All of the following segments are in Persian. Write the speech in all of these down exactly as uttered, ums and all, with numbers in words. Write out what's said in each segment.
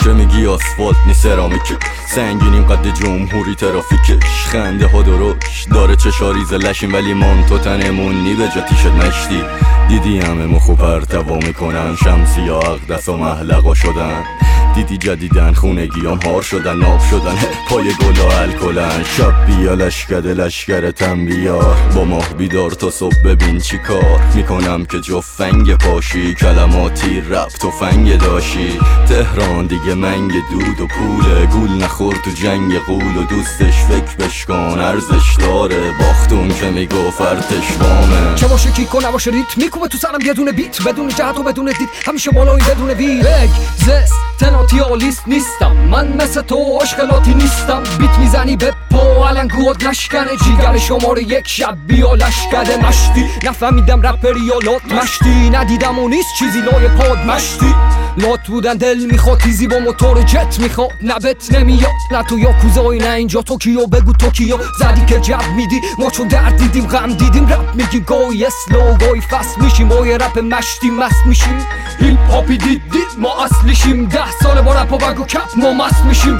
همیشه میگی آسفالت نی سرامیک، سنگینیم قد جمهوری ترافیکش، خنده ها درشت داره چشاریز لشیم ولی مانتو تنمون نی به جا تیشت مشتی. دیدی همه مخو پرتوا میکنن، شمسی ها اقدس و محلقا شدن، دیدی جدیدن خونگیام هار شدن، ناب شدن پای گلا الکلن. شب بیا لشکر لشکر تن بیار، با ماه بیدار تا صبح ببین چی کار میکنم که جفنگ پاشی، کلماتی رب تفنگ داشی. تهران دیگه منگ دود و پوله، گول نخور تو جنگ قول و دوستش فکر بشکن ارزش داره، باختون که میگو فرتش وامه. چه باشه کیکو نباشه ریت میکوبه تو سرم یه دونه بیت، بدون جهت و بدون دید همیشه بالایی بدون وی. بگ زست تناتیالیست نیستم من مثل تو اشکالاتی نیستم، بیت میزنی به پا علنگوات لشکنه، جیگر شماره یک شب بیا لشکده مشتی. نفهمیدم رپری یا لات مشتی، ندیدم و نیست چیزی لای پاد مشتی. لات بودن دل میخواد تیزی با موتور جت میخواد، نبت نمیاد نه تو یاکوزای نه اینجا توکیو، بگو توکیو زدی که جب میدی ما چون درد دیدیم غم دیدیم، رپ میگیم گوی اسلو گوی فست میشیم، با یه رپ مشتی مست میشیم. هیپ هاپی دیدی ما اصلیشیم، ده ساله با رپ و بگو کپ ما مست میشیم.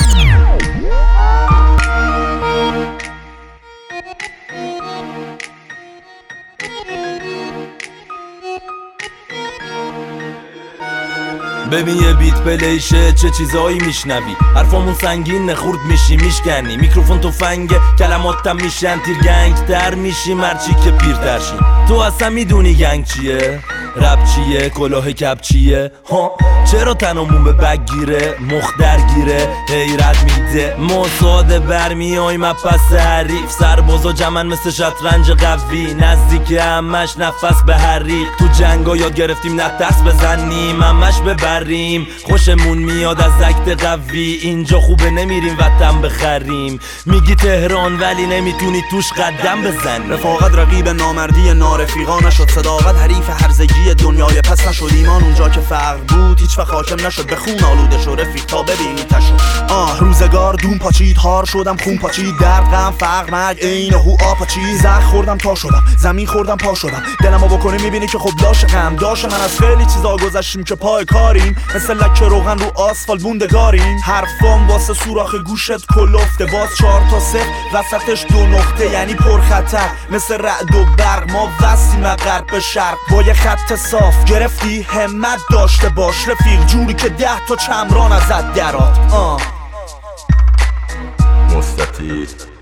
ببین یه بیت پلیشه چه چیزایی میشنوی، حرفامون سنگین نخورد میشی میشکنی، میکروفون تو فنگه کلماتم میشن تیر گنگ تر میشی مرچی که پیرتر شی. تو اصلا میدونی گنگ چیه؟ رپ چیه؟ کلاه کپ چیه؟ ها چرا تنمون به بگ گیره؟ مخ درگیره حیرت میده ما ساده برمیایم از پس حریف، سربازا جمن مثل شطرنج قوی، نزدیک همش نفس به حریق، تو جنگا یاد گرفتیم نه دست بزنیم همش ببریم، خوشمون میاد از عکت قوی، اینجا خوبه نمیریم وطن بخریم. میگی تهران ولی نمیتونی توش قدم بزنی، رفاقت رقیب نامردی نارفیقا نشد، صداقت حریف هرزگی دنیای پس نشد، ایمان اونجا که فقر بود هیچ وقت حاکم نشد، به خون آلوده شد رفیق تا ببینی تشو. آه روزگار دون پاچید هار شدم خون پاچید، درد غم فقر مرگ عین هو آپاچی، زخ خوردم تا شدم زمین خوردم پا شدم، دلمو بکنی میبینی که خب داش غم داش من از خیلی چیزا گذشتیم که پای کاریم، مثل لکه روغن رو آسفالت موندگاریم. حرفام واسه سوراخ گوشت کلفته، باز چهار تا صفر وسطش دو نقطه یعنی پر خطر، مثل رعد و برق ما وسیم غرب به شرق، با یه خط صاف گرفتی همت داشته باش رفیق، جوری که ده تا چمران ازت درات. آه مستطیل